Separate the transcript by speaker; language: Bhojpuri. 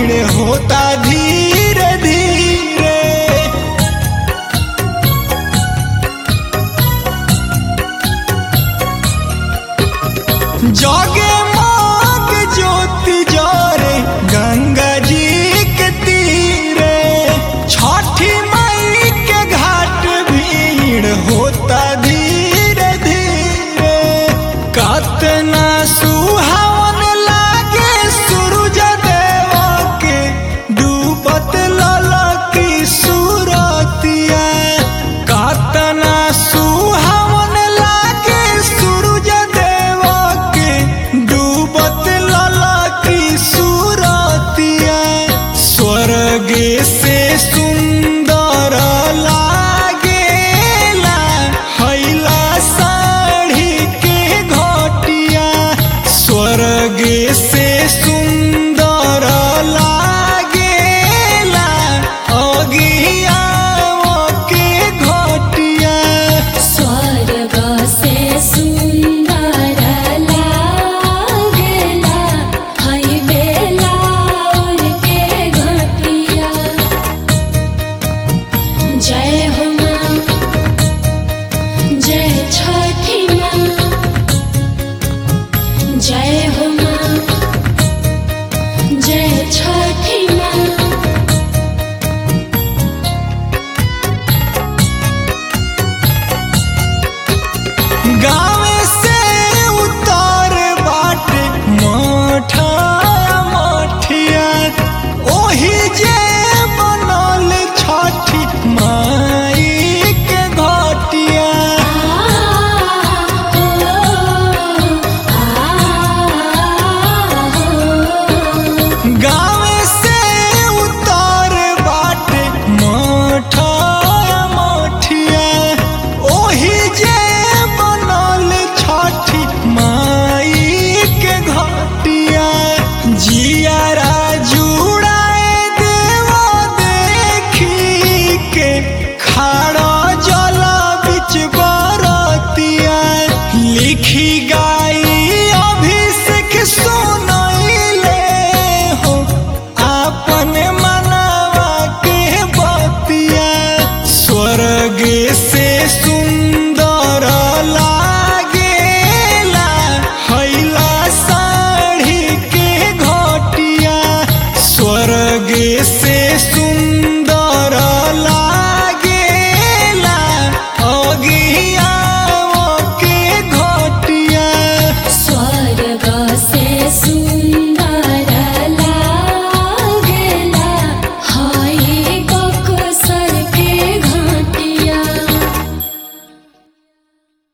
Speaker 1: भीड़ होता धीरे धीरे। जागे माग ज्योति जोरे गंगा जी के तीरे, छठी माई के घाट भीड़ होता धीरे धीरे। कतना सुहावन लागे सूरज देवा के डूबत ललकी सूरतिया। कतना सुहावन लागे सूरज देवा के डूबत ललकी सूरतिया। स्वर्ग से सुंदर लागेला हैला साड़ी के घोटिया। स्वर्ग से सुंदर लागेला अगिया के घोटिया।
Speaker 2: स्वर्ग से सुंदर लागेला हई बेलाउर के घटिया। जय हो माँ, जय छठी माँ, जय हो माँ, जय छठी